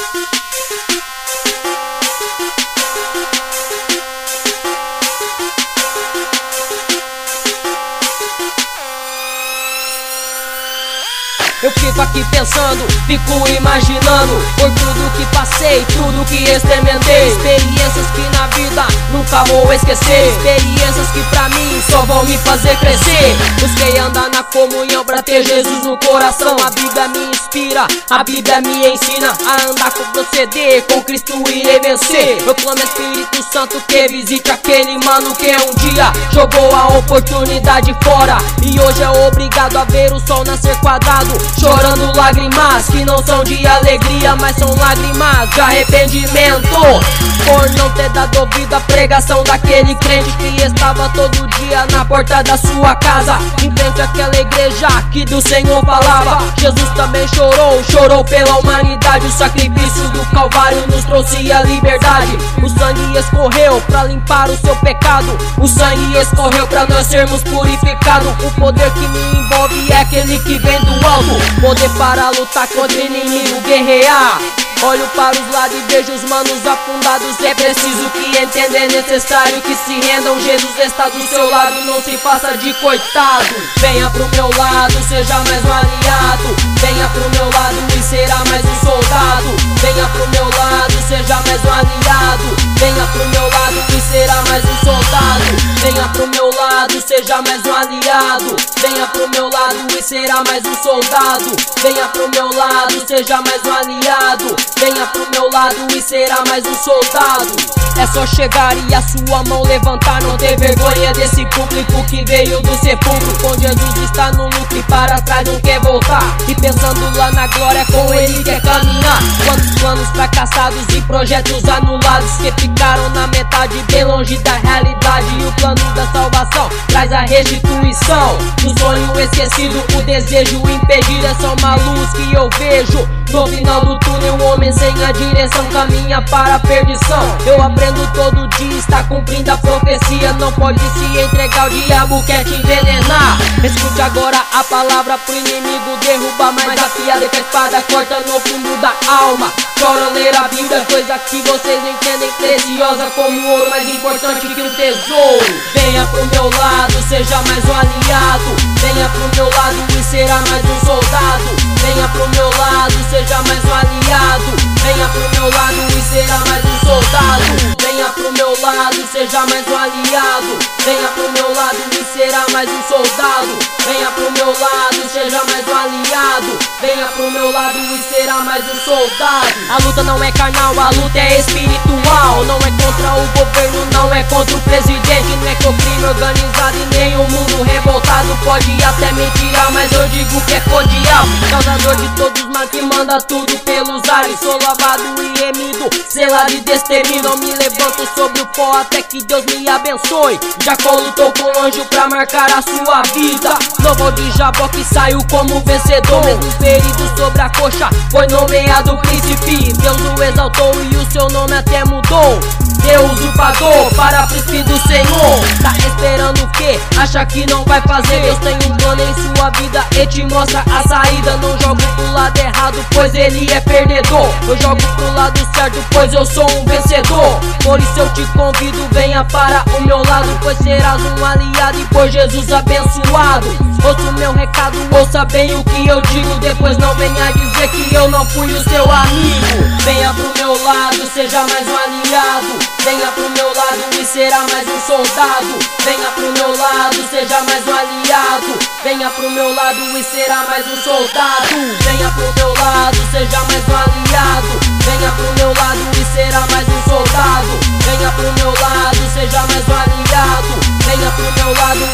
Eu fico aqui pensando, fico imaginando por tudo que passei, tudo que experimentei. Experiências que na vida nunca vou esquecer, experiências que pra mim só vão me fazer crescer. Busquei andar na comunhão pra ter Jesus no coração. A Bíblia me inspira, a Bíblia me ensina a andar com proceder, com Cristo irei vencer. Eu clamo Espírito Santo que visite aquele mano que um dia jogou a oportunidade fora e hoje é obrigado a ver o sol nascer quadrado, chorando lágrimas que não são de alegria, mas são lágrimas de arrependimento, por não ter dado ouvido à pregação daquele crente que estava todo dia na porta da sua casa, em frente àquela igreja que do Senhor falava. Jesus também chorou pela humanidade. O sacrifício do Calvário nos trouxe a liberdade. O sangue escorreu pra limpar o seu pecado, o sangue escorreu pra nós sermos purificados. O poder que me envolve é aquele que vem do alto, poder para lutar contra inimigo, guerrear. Olho para os lados e vejo os manos afundados. É preciso que entenda, é necessário que se rendam. Jesus está do seu lado, não se faça de coitado. Venha pro meu lado, seja mais um aliado. Venha pro meu lado e será mais um soldado. Venha pro meu lado, seja mais um aliado. Venha pro meu lado e será mais um soldado. Venha pro meu lado, seja mais um aliado. Venha pro meu lado e será mais um soldado. Venha pro meu lado, seja mais um aliado. Venha pro meu lado e será mais um soldado. É só chegar e a sua mão levantar. Não ter vergonha desse público que veio do sepulcro. Com Jesus está no lucro e para trás não quer voltar. E pensando lá na glória, com ele quer caminhar. Quantos planos fracassados e projetos anulados que ficaram na metade, bem longe da realidade. E o plano da salvação traz a restituição do sonho esquecido, o desejo impedido. É só uma luz que eu vejo no final do túnel. Um homem sem a direção caminha para a perdição. Eu aprendo todo dia, está cumprindo a profecia. Não pode se entregar, o diabo quer te envenenar. Escute agora a palavra pro inimigo derrubar, mas afiada com a espada corta no fundo da alma. Chora ler a Bíblia, coisa que vocês entendem, preciosa como ouro, mais importante que um tesouro. Venha pro meu lado, seja mais um aliado. Venha pro meu lado e será mais um soldado. Venha pro meu lado, seja mais um aliado. Venha pro meu lado e será mais um soldado. Venha pro meu lado, seja mais um aliado. Venha pro meu lado e será mais um soldado. Venha pro meu lado, seja mais um aliado. Venha pro meu lado e será mais um soldado. A luta não é carnal, a luta é espiritual. Não é contra o governo, não é contra o presidente. Não é com o crime organizado e nem o mundo revoltado. Pode até me tirar, mas eu digo que é cordial. Causador de todos os males que manda tudo pelos ares. Sou lavado e remido, selado e destemido. Não me levanto sobre o pó até que Deus me abençoe. Jacó lutou com o anjo pra marcar a sua vida. Novo de Jabó que saiu como vencedor. Mesmo ferido sobre a coxa, foi nomeado príncipe. Deus o exaltou e o seu nome até mudou. Deus usurpador para príncipe do Senhor. Tá esperando o quê? Acha que não vai fazer? Deus tem um plano em sua vida e te mostra a saída. Não jogo pro lado errado, pois ele é perdedor. Eu jogo pro lado certo, pois eu sou um vencedor. Por isso eu te convido, venha para o meu lado, pois serás um aliado e por Jesus abençoado. Ouça o meu recado, ouça bem o que eu digo. Depois não venha dizer que eu não fui o seu amigo. Venha pro meu lado, seja mais um aliado. Venha pro meu lado e será mais um soldado. Venha pro meu lado, seja mais um aliado. Venha pro meu lado e será mais um soldado. Venha pro meu lado, seja mais um aliado. Venha pro meu lado e será mais um soldado. Venha pro meu lado, seja mais um aliado. Venha pro meu lado